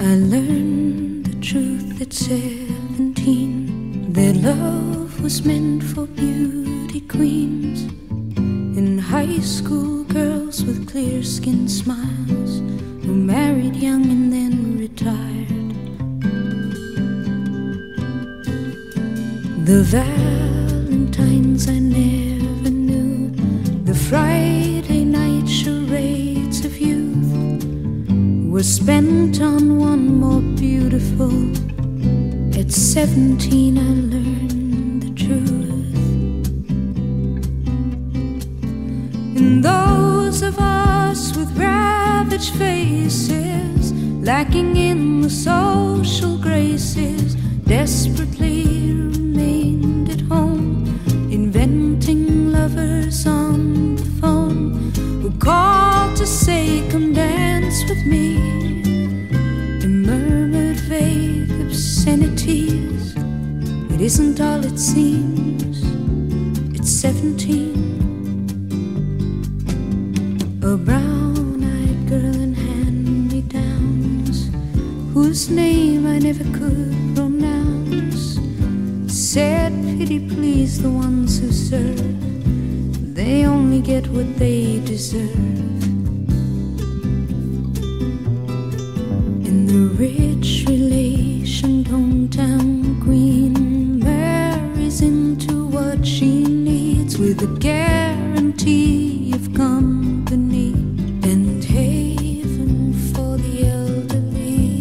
I learned the truth at 17, that love was meant for beauty queens. In high school, girls with clear-skinned smiles who married young and then retired. The Valentines I never knew, the Friday night charades of youth, were spent on one more beautiful. At 17 I learned the truth. And those of us with ravaged faces, lacking in the social graces, desperately remained at home, inventing lovers on the phone who called to say, come dance with me, and murmured vague obscenities. It isn't all it seems. It's 17. A brown-eyed girl in hand-me-downs, whose name I never could pronounce, said, pity please the ones who serve, they only get what they deserve. And the rich relation hometown queen marries into what she needs, with a guarantee of company and haven for the elderly.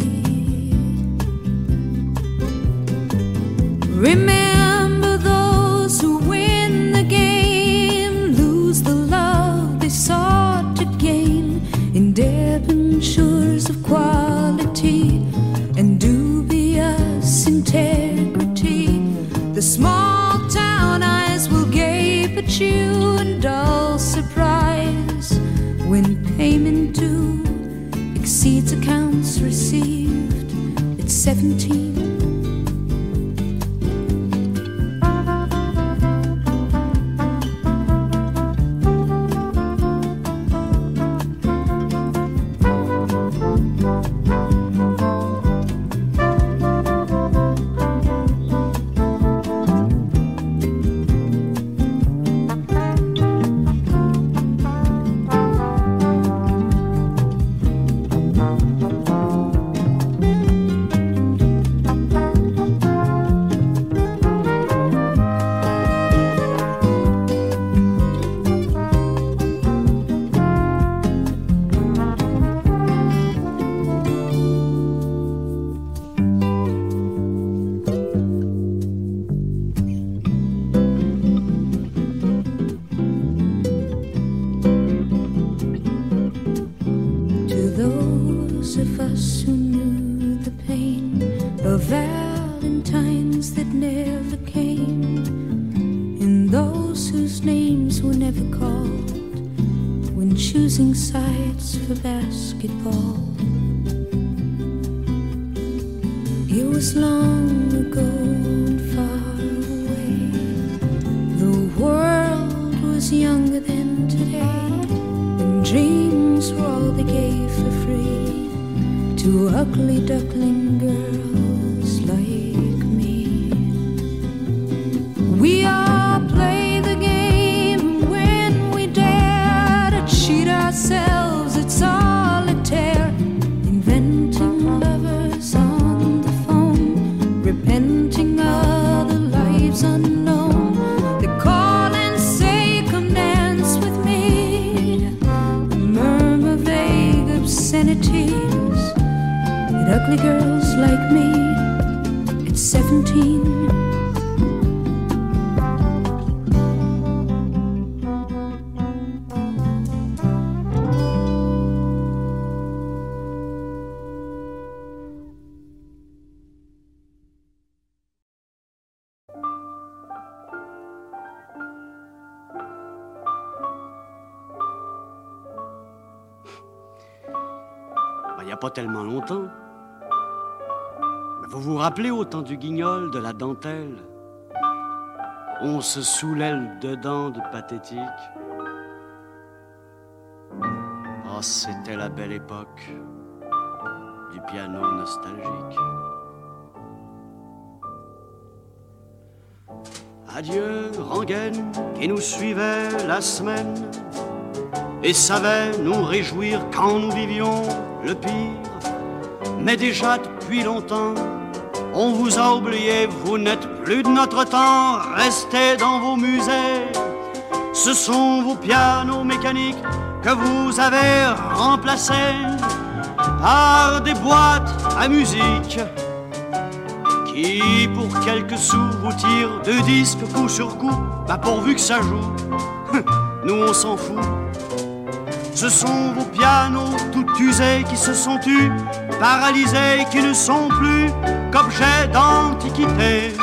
Remember those who win the game, lose the love they sought to gain, in debentures of quality and dubious integrity. The small town eyes will gape at you in dull surprise when payment due exceeds accounts received. It's 17. Sides for basketball. It was long ago and far away. The world was younger than today, and dreams were all they gave for free to ugly duckling girls like me. We all play the game when we dare to cheat ourselves at solitaire, inventing lovers on the phone, repenting other lives unknown. They call and say, come dance with me, murmur vague obscenities at ugly girls like me at 17. Il n'y a pas tellement longtemps. Mais vous vous rappelez au temps du guignol, de la dentelle? On se saoulait le dedans de pathétique. Ah, c'était la belle époque. du piano nostalgique. Adieu, rengaine, qui nous suivait la semaine et savait nous réjouir quand nous vivions le pire. Mais déjà depuis longtemps, on vous a oublié, vous n'êtes plus de notre temps, restez dans vos musées. Ce sont vos pianos mécaniques que vous avez remplacés par des boîtes à musique qui, pour quelques sous, vous tirent 2 disques coup sur coup. Bah pourvu que ça joue, nous on s'en fout. Ce sont vos pianos tout usés qui se sont tus, paralysés, qui ne sont plus qu'objets d'antiquité,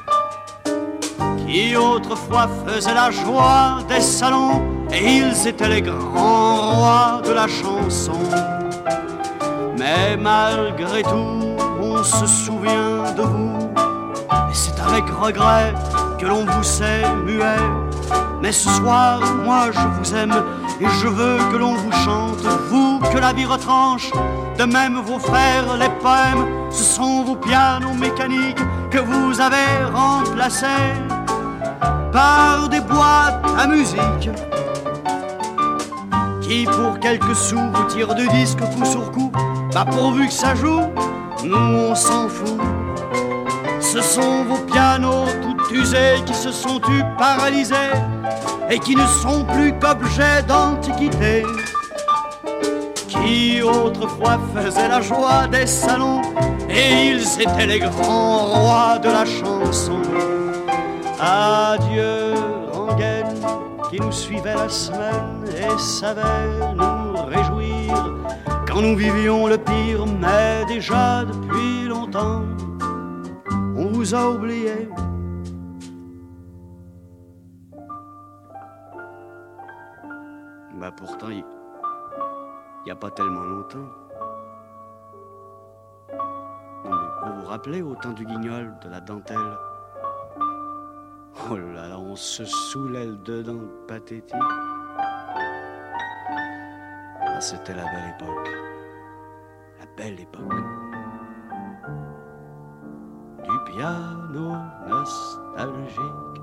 qui autrefois faisaient la joie des salons, et ils étaient les grands rois de la chanson. Mais malgré tout, on se souvient de vous, et c'est avec regret que l'on vous sait muet. Mais ce soir, moi je vous aime, et je veux que l'on vous chante, vous que la vie retranche, de même vos frères les poèmes. Ce sont vos pianos mécaniques que vous avez remplacés par des boîtes à musique qui pour quelques sous vous tirent 2 disques coup sur coup. Bah pourvu que ça joue, nous on s'en fout. Ce sont vos pianos tout usés qui se sont tus, paralysés, et qui ne sont plus qu'objets d'antiquité, qui autrefois faisaient la joie des salons, et ils étaient les grands rois de la chanson. Adieu, rengaine, qui nous suivait la semaine et savait nous réjouir quand nous vivions le pire, mais déjà depuis longtemps, on vous a oublié. Bah pourtant, il n'y a pas tellement longtemps. Non mais vous vous rappelez au temps du Guignol, de la dentelle? Oh là là, on se saoulait le dedans pathétique. Ah, c'était la belle époque. La belle époque. Du piano nostalgique.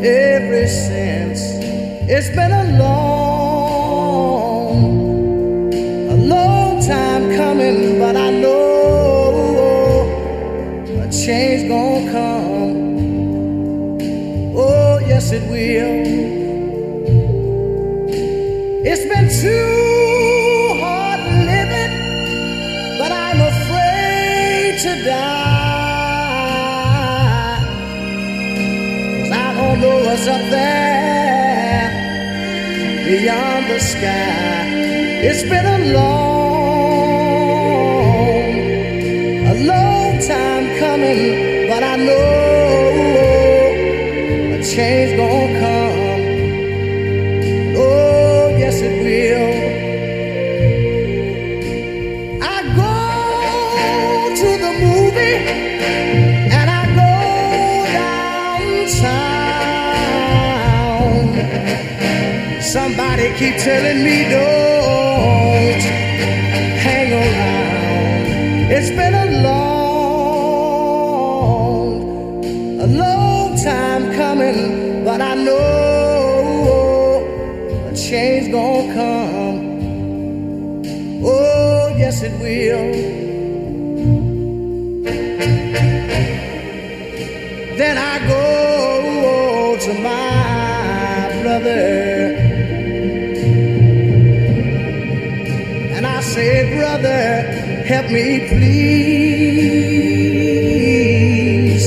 ever since. It's been a long time coming, but I know a change gonna come. Oh, yes it will. It's been too hard living, but I'm afraid to die. 'Cause I don't know what's up there beyond the sky. It's been a long time coming, but I know a change gonna come. Oh, yes it will. I go to the movie and I go downtown. Somebody keep telling me don't hang around. It's been a long time coming, but I know a change gonna come. Oh, yes it will. Then I go to my brother and I say, brother, help me please.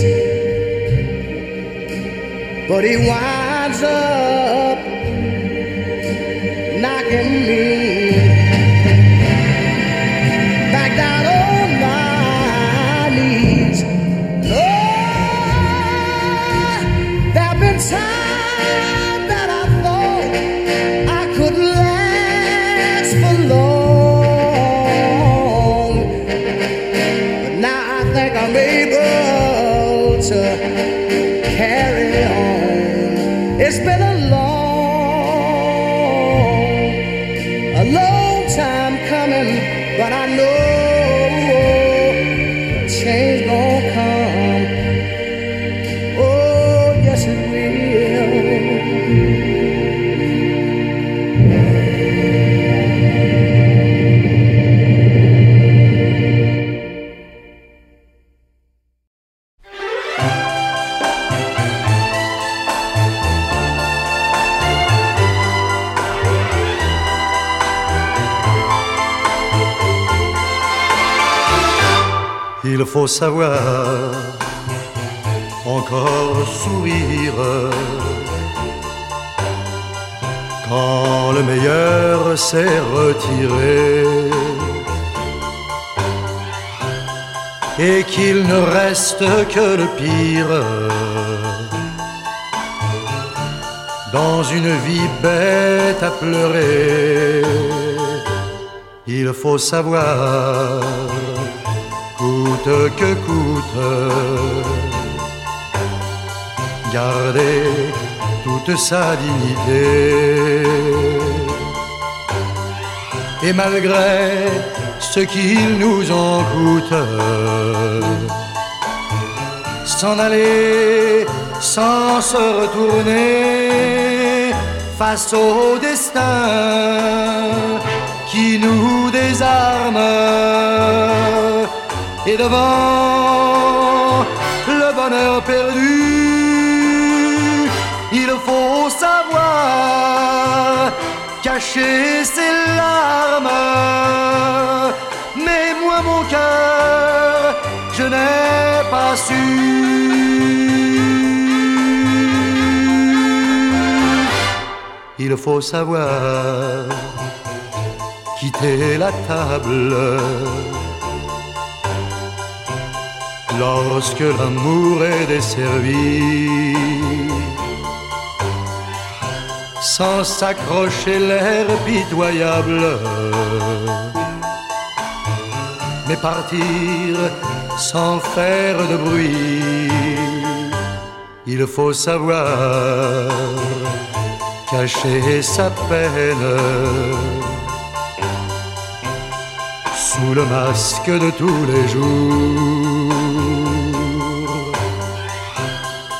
But he winds up knocking me back down on my knees. Oh, there've been times that I thought I could last for long, but now I think I'm able to carry on. It's been a long time coming, but I know change gonna come. Oh, yes it will. Il faut savoir encore sourire quand le meilleur s'est retiré et qu'il ne reste que le pire dans une vie bête à pleurer. Il faut savoir coûte que coûte, garder toute sa dignité. Et malgré ce qu'il nous en coûte, s'en aller sans se retourner face au destin qui nous désarme. Et devant le bonheur perdu, il faut savoir cacher ses larmes. Mais moi mon cœur, je n'ai pas su. Il faut savoir quitter la table lorsque l'amour est desservi, sans s'accrocher l'air pitoyable, mais partir sans faire de bruit. Il faut savoir cacher sa peine sous le masque de tous les jours.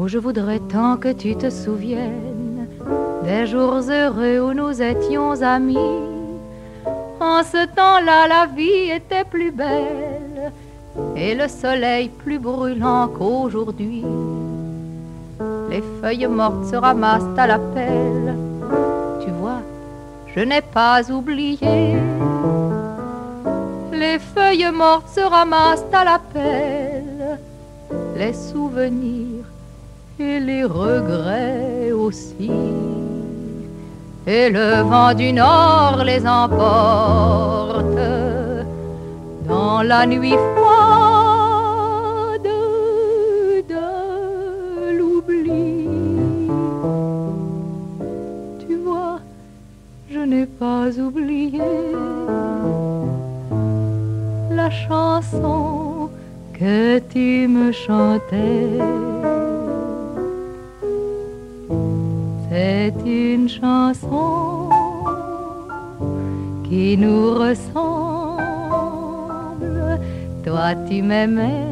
Oh, je voudrais tant que tu te souviennes des jours heureux où nous étions amis. En ce temps-là, la vie était plus belle et le soleil plus brûlant qu'aujourd'hui. Les feuilles mortes se ramassent à la pelle. Tu vois, je n'ai pas oublié. Les feuilles mortes se ramassent à la pelle. Les souvenirs et les regrets aussi. Et le vent du nord les emporte dans la nuit froide de l'oubli. Tu vois, je n'ai pas oublié la chanson que tu me chantais. C'est une chanson qui nous ressemble. Toi tu m'aimais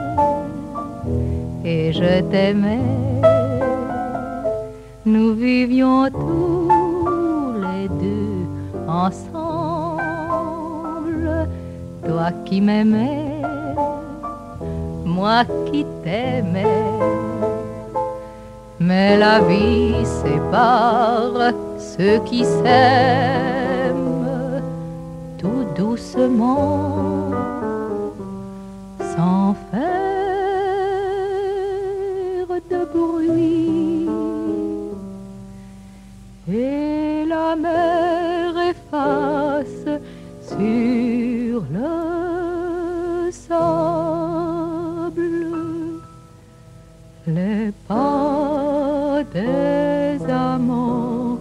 et je t'aimais. Nous vivions tous les deux ensemble. Toi qui m'aimais, moi qui t'aimais. Mais la vie sépare ceux qui s'aiment tout doucement, sans faire de bruit. Et la mer efface sur le sable les pas des amants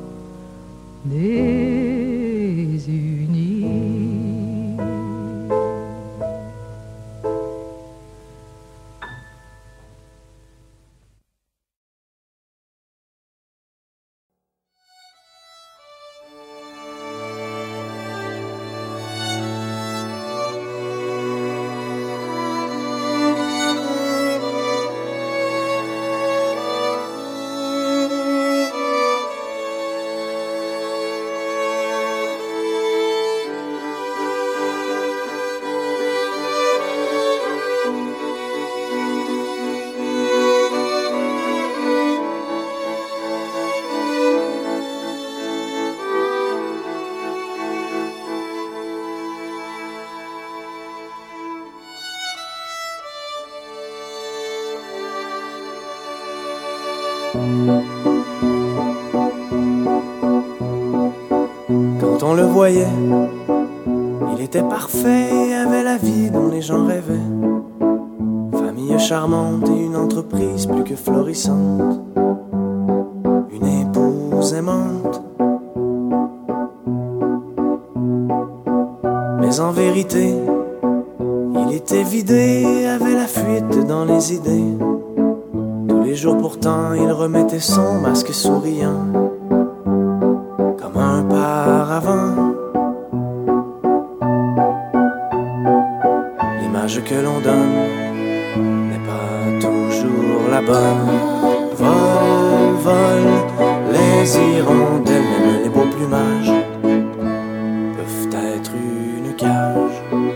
désunis. Quand on le voyait, il était parfait, avait la vie dont les gens rêvaient. Famille charmante et une entreprise plus que florissante. Une épouse aimante. Mais en vérité, il était vidé, avait la fuite dans les idées. Tous les jours pourtant, il remettait son masque souriant, comme un paravent. L'image que l'on donne n'est pas toujours la bonne. Vol, vol, les hirondelles, même les beaux plumages peuvent être une cage.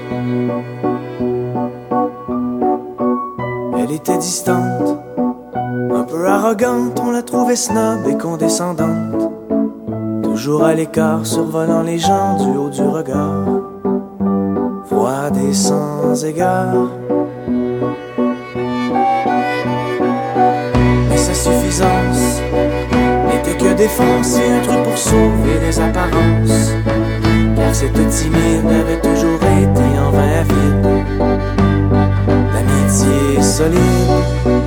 Elle était distante, un peu arrogante, on la trouvait snob et condescendante. Toujours à l'écart, survolant les gens du haut du regard, froide et sans égard. Mais sa suffisance n'était que défense et un truc pour sauver les apparences. Car cette timide avait toujours été en vain avide d'amitié solide.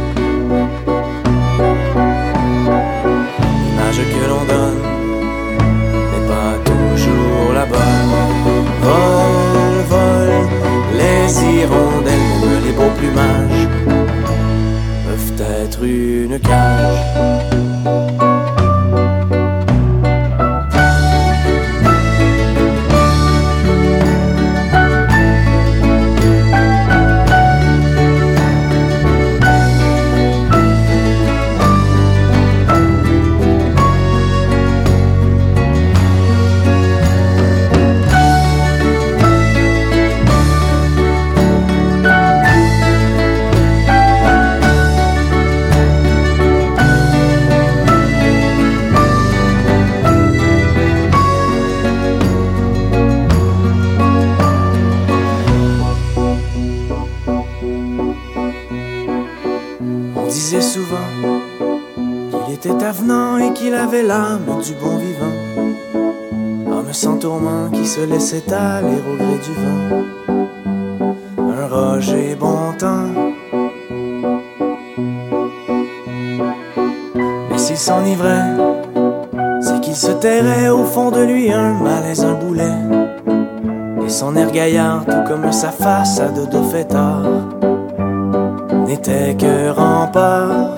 L'image que l'on donne n'est pas toujours la bonne. Vol, vol, les hirondelles, même les beaux plumages peuvent être une cage. était avenant et qu'il avait l'âme du bon vivant, homme sans tourment qui se laissait aller au gré du vent. Un Roger bon temps, mais s'il s'enivrait, c'est qu'il se tairait au fond de lui un malaise, un boulet. Et son air gaillard, tout comme sa façade de fêtard, n'était que rempart.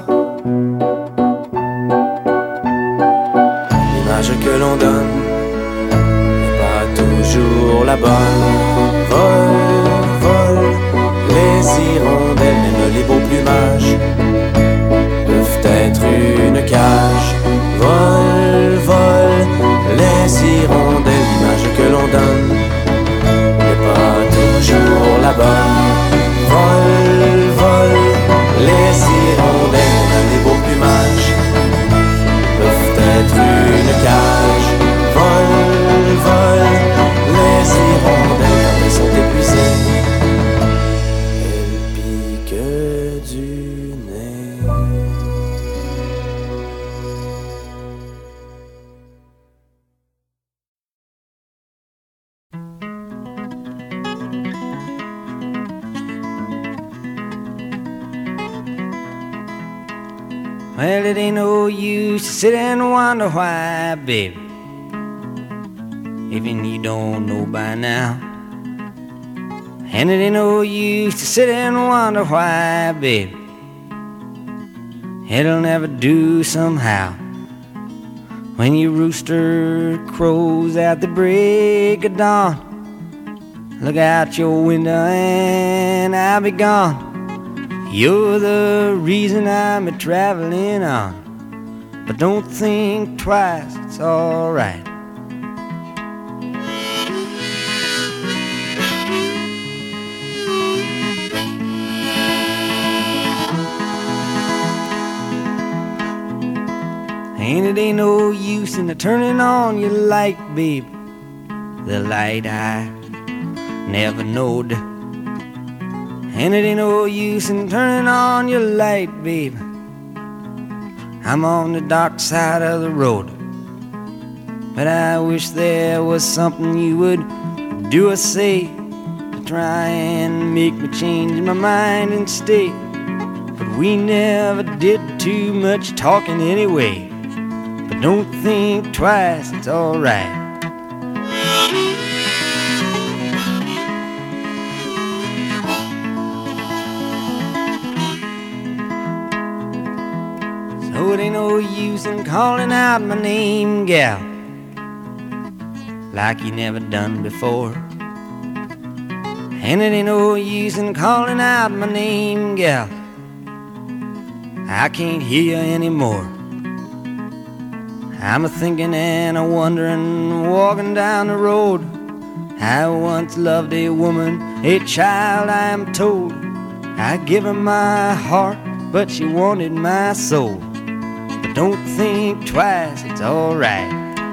L'image que l'on donne n'est pas toujours la bonne. Vol, vol, les hirondelles, même les beaux plumages peuvent être une cage. Vol, vol, les hirondelles, l'image que l'on donne n'est pas toujours la bonne. Vol, vol, les hirondelles, même les beaux plumages peuvent être une cage. Vol, vol, les hirondelles, quand elles sont épuisées, elles piquent du nez. Well, it ain't no use to sit and wonder why, baby, even you don't know by now. And it ain't no use to sit and wonder why, baby, it'll never do somehow. When your rooster crows at the break of dawn, look out your window and I'll be gone. You're the reason I'm a-traveling on, but don't think twice, it's alright. And it ain't no use in turning on your light, babe, the light I never knowed. And it ain't no use in turning on your light, babe, I'm on the dark side of the road. But I wish there was something you would do or say to try and make me change my mind and stay. But we never did too much talking anyway. But don't think twice, it's alright. So it ain't no use in calling out my name, gal, like you never done before. And it ain't no use in calling out my name, gal, I can't hear you anymore. I'm a-thinking and a-wondering, walking down the road. I once loved a woman, a child I am told. I give her my heart, but she wanted my soul. But don't think twice, it's alright.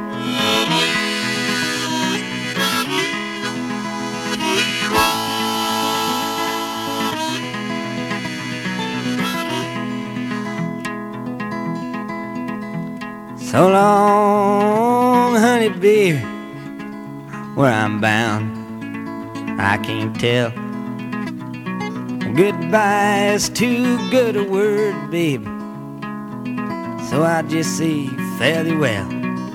So long, honey, baby, where I'm bound, I can't tell. Goodbye is too good a word, baby, so I just say fairly well.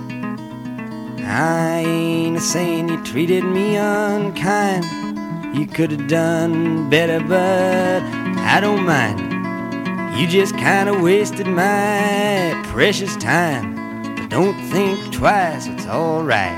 I ain't saying you treated me unkind, you could have done better, but I don't mind. You just kinda wasted my precious time. Don't think twice, it's alright.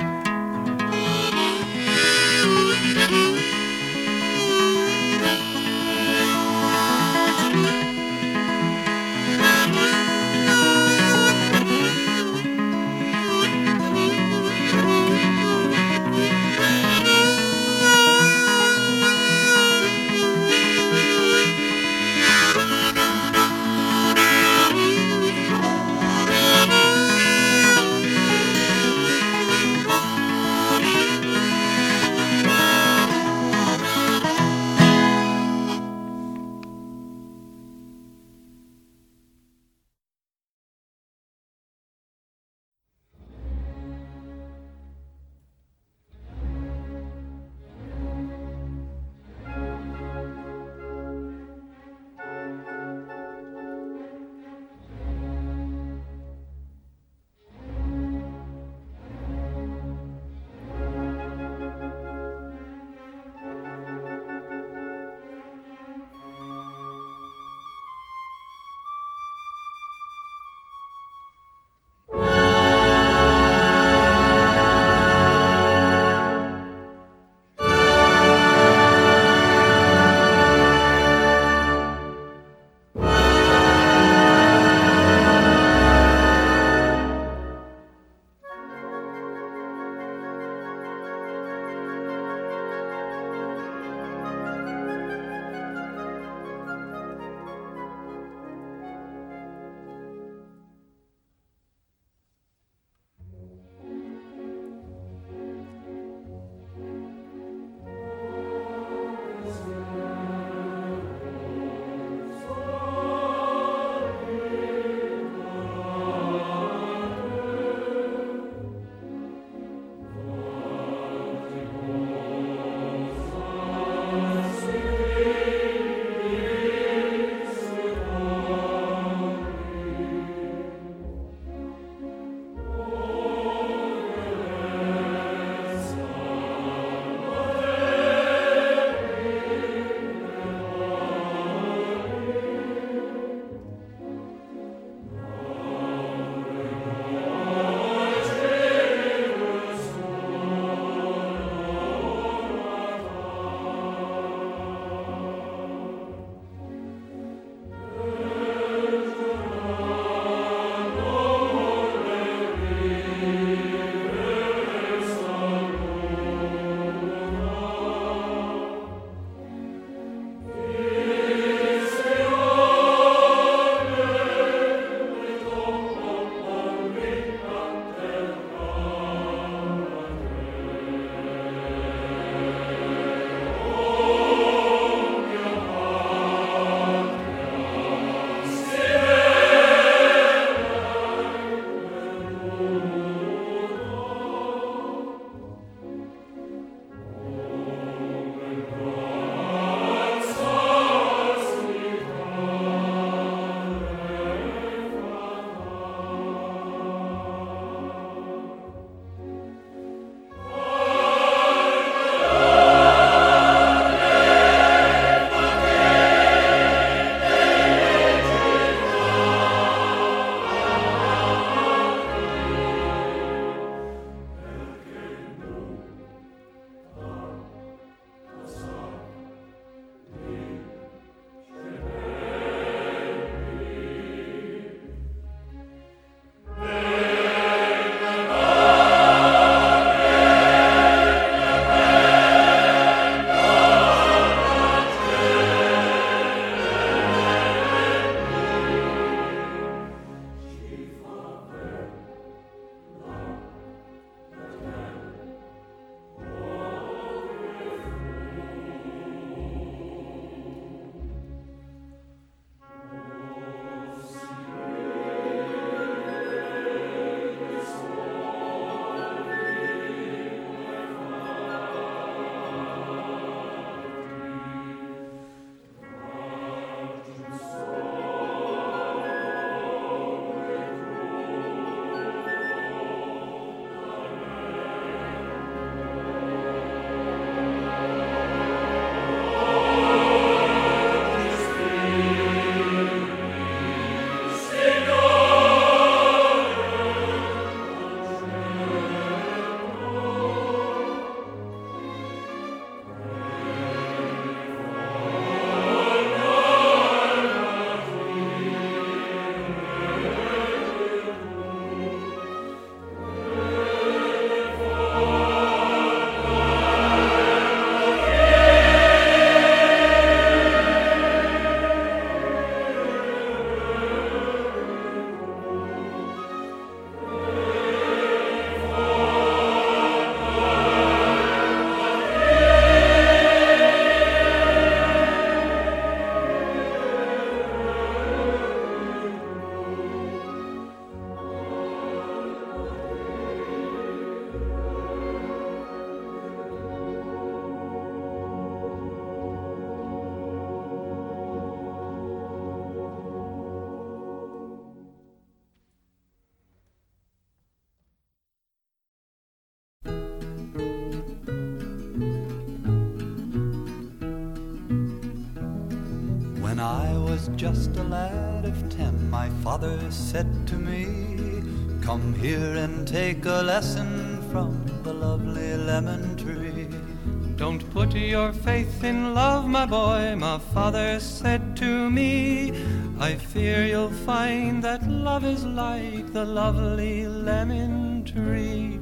When I was just a lad of 10, my father said to me, "Come here and take a lesson from the lovely lemon tree." Don't put your faith in love, my boy, my father said to me. I fear you'll find that love is like the lovely lemon tree.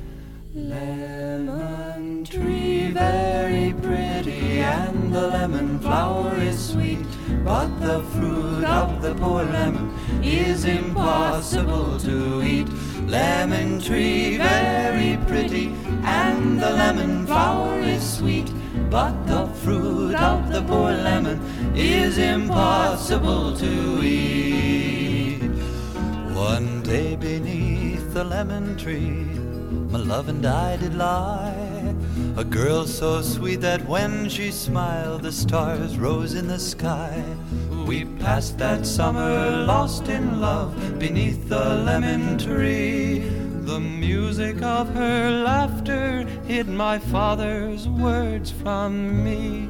Lemon tree, very pretty, and the lemon flower is sweet, but the fruit of the poor lemon is impossible to eat. Lemon tree, very pretty, and the lemon flower is sweet, but the fruit of the poor lemon is impossible to eat. One day beneath the lemon tree, my love and I did lie, a girl so sweet that when she smiled the stars rose in the sky. We passed that summer lost in love beneath the lemon tree. The music of her laughter hid my father's words from me.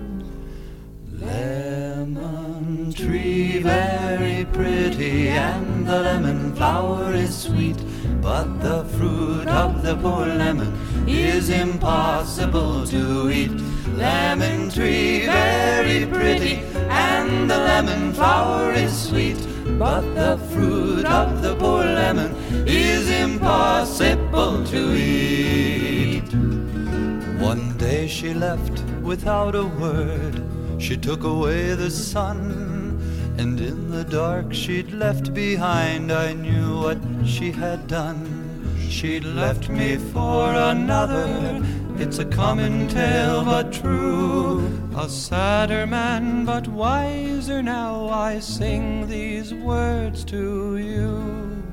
Lemon tree, very pretty, and the lemon flower is sweet, but the fruit of the poor lemon is impossible to eat. Lemon tree, very pretty, and the lemon flower is sweet, but the fruit of the poor lemon is impossible to eat. One day she left without a word. She took away the sun, and in the dark she'd left behind, I knew what she had done. She'd left me for another, it's a common tale but true. A sadder man but wiser now, I sing these words to you.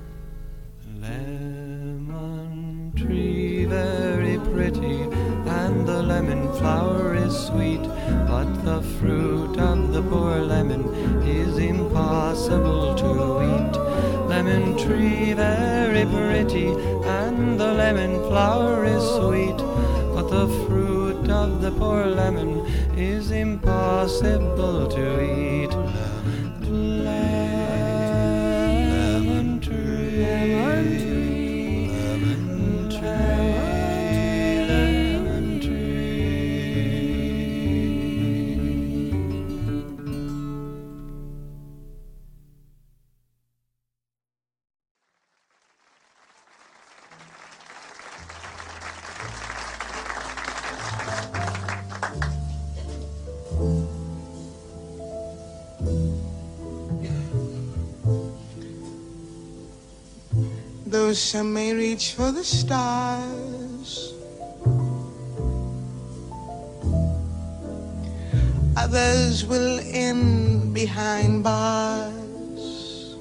Lemon tree, very pretty, and the lemon flower is sweet, but the fruit of the poor lemon is impossible to eat. Lemon tree, very pretty, and the lemon flower is sweet, but the fruit of the poor lemon is impossible to eat. Lemon tree, lemon tree, lemon tree. Though some may reach for the stars, others will end behind bars.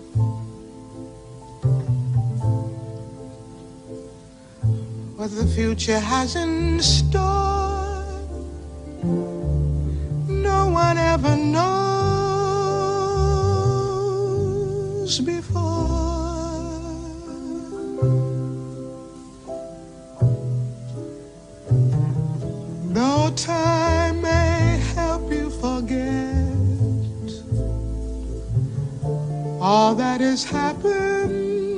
What the future has in store, no one ever knows before. Though time may help you forget all that has happened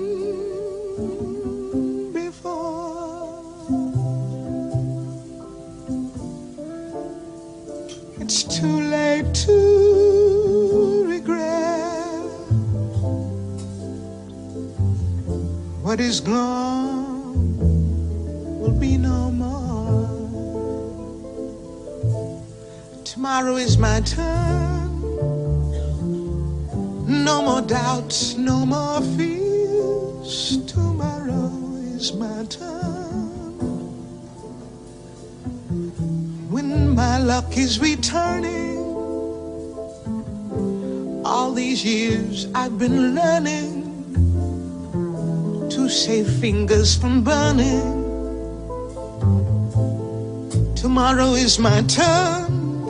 before, it's too late to regret what is gone will be no more. Tomorrow is my turn. No more doubts, no more fears. Tomorrow is my turn. When my luck is returning, all these years I've been learning to save fingers from burning. Tomorrow is my turn.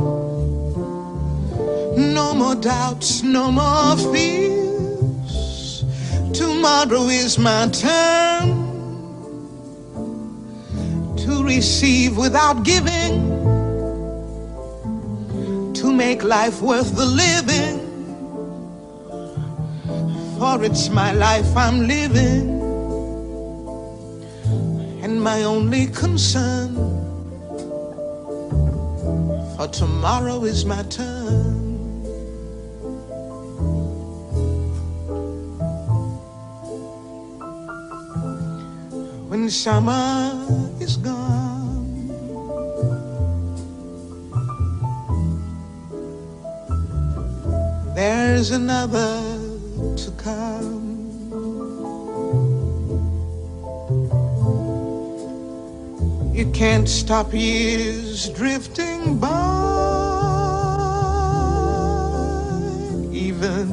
No more doubts, no more fears. Tomorrow is my turn to receive without giving, to make make life worth the living. For it's my life I'm living, and my only concern, for tomorrow is my turn. When summer is gone, there's another to come. You can't stop years drifting by, even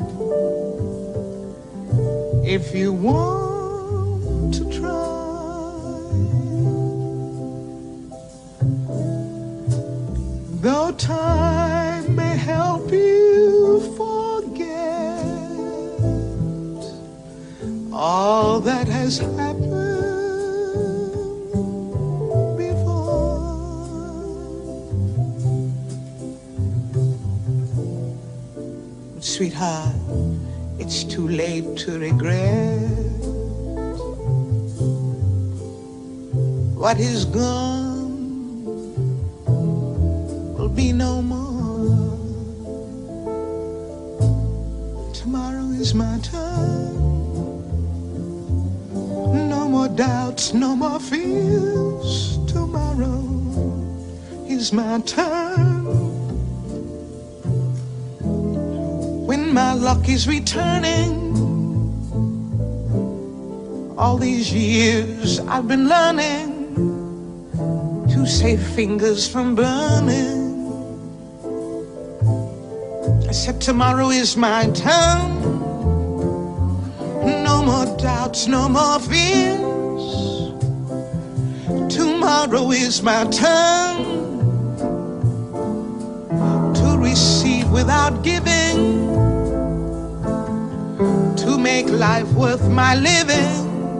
if you want to try. Though time may help you forget all that has happened before, sweetheart, it's too late to regret what is gone. Will be no more. Tomorrow is my turn. No more doubts, no more fears. Tomorrow is my turn. When my luck is returning, all these years I've been learning to save fingers from burning. I said tomorrow is my turn. No more doubts, no more fears. Tomorrow is my turn to receive without giving, to make life worth my living.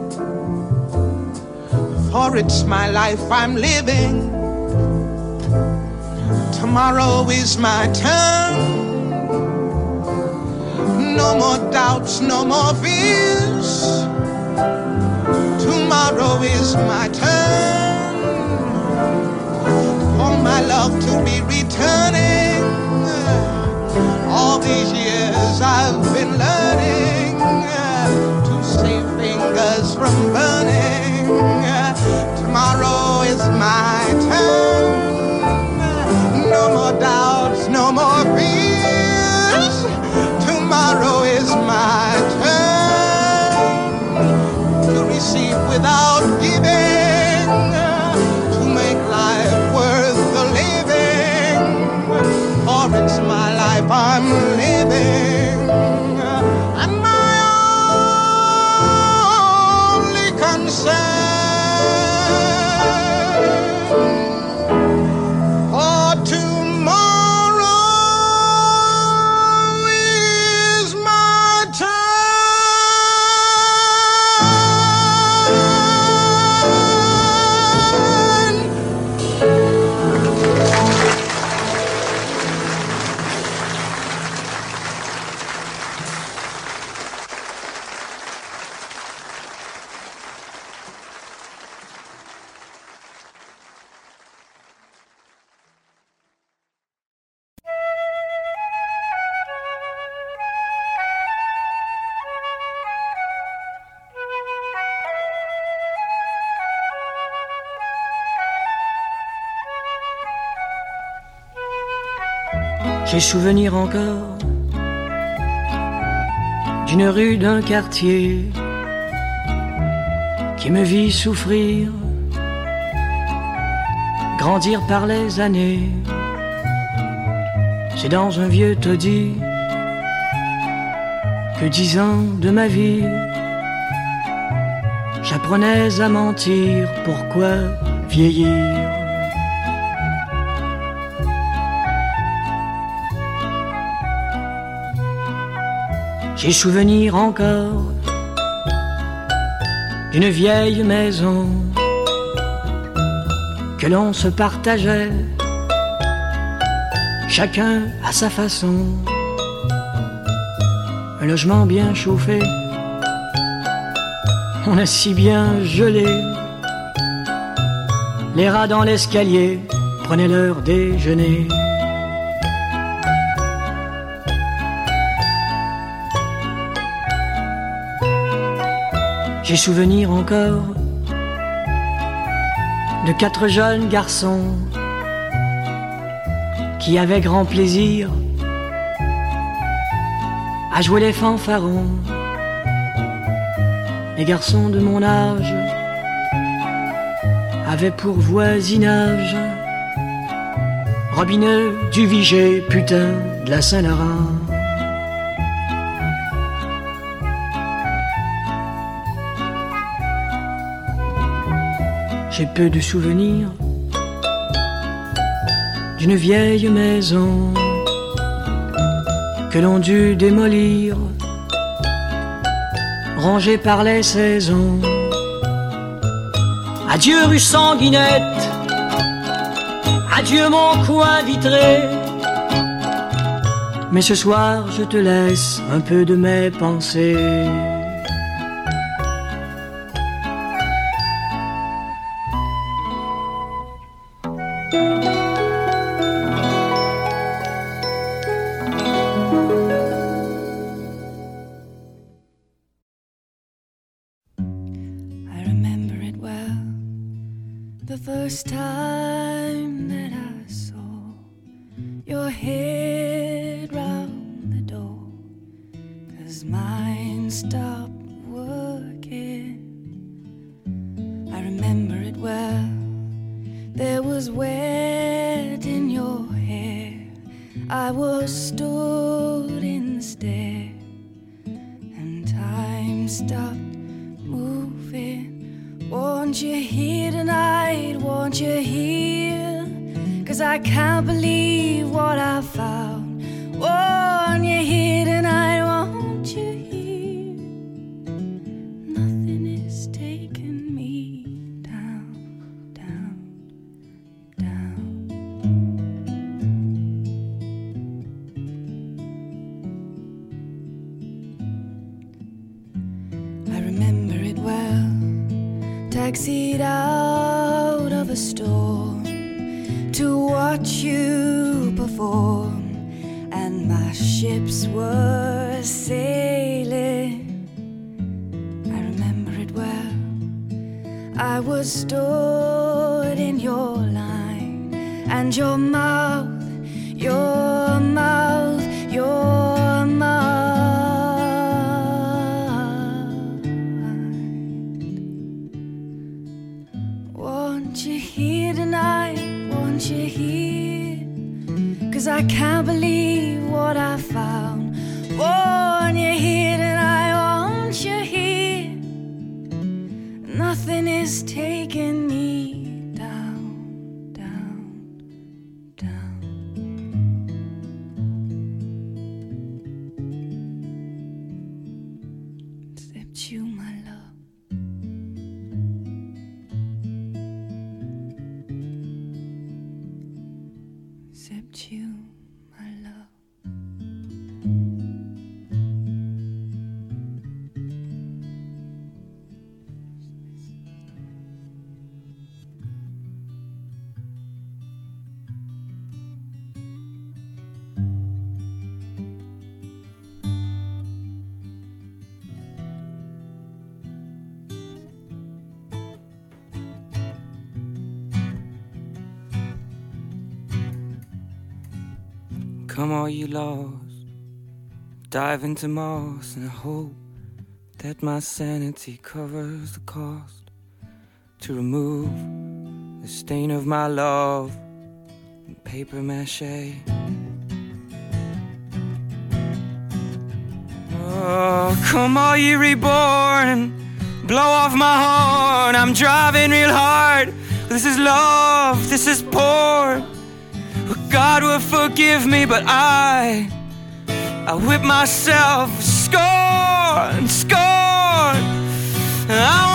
For it's my life I'm living. Tomorrow is my turn. No more doubts, no more fears. Tomorrow is my turn for my love to be returning. All these years I've been learning to save fingers from burning. Tomorrow is my turn. No more doubts, no more fears. Tomorrow is my turn to receive without giving, to make life worth the living. For it's my life I'm living, and my only concern. J'ai souvenir encore d'une rue, d'un quartier qui me vit souffrir, grandir par les années. C'est dans un vieux taudis que 10 ans de ma vie j'apprenais à mentir. Pourquoi vieillir? J'ai souvenir encore d'une vieille maison que l'on se partageait chacun à sa façon. Un logement bien chauffé, on a si bien gelé. Les rats dans l'escalier prenaient leur déjeuner. J'ai souvenir encore de 4 jeunes garçons qui avaient grand plaisir à jouer les fanfarons. Les garçons de mon âge avaient pour voisinage Robinet, du Viger, putain de la Saint-Laurent. J'ai peu de souvenirs d'une vieille maison que l'on dut démolir, rangée par les saisons. Adieu rue Sanguinette, adieu mon coin vitré. Mais ce soir je te laisse un peu de mes pensées. First time that I saw your head round the door, 'cause mine stopped working. I remember it well. There was wet in your hair. I was stood in the stair, and time stopped moving. Won't you hear tonight, won't you hear? 'Cause I can't believe what I found. Won't you hear tonight, won't you hear? Nothing is taking me down, down, down. I remember it well. Taxied out of a storm to watch you perform, and my ships were sailing. I remember it well. I was stood in your line, and your mouth, your mouth, your mouth. Won't you hear tonight, won't you hear? 'Cause I can't believe what I found. Won't you hear tonight, won't you hear? Nothing is taking me down, down, down. Except you, my love. Except you, my love. Come all you lost, dive into moss and hope that my sanity covers the cost to remove the stain of my love in paper mache. Oh, come all ye reborn and blow off my horn. I'm driving real hard. This is love, this is porn. God will forgive me, but I whip myself, scorn, scorn.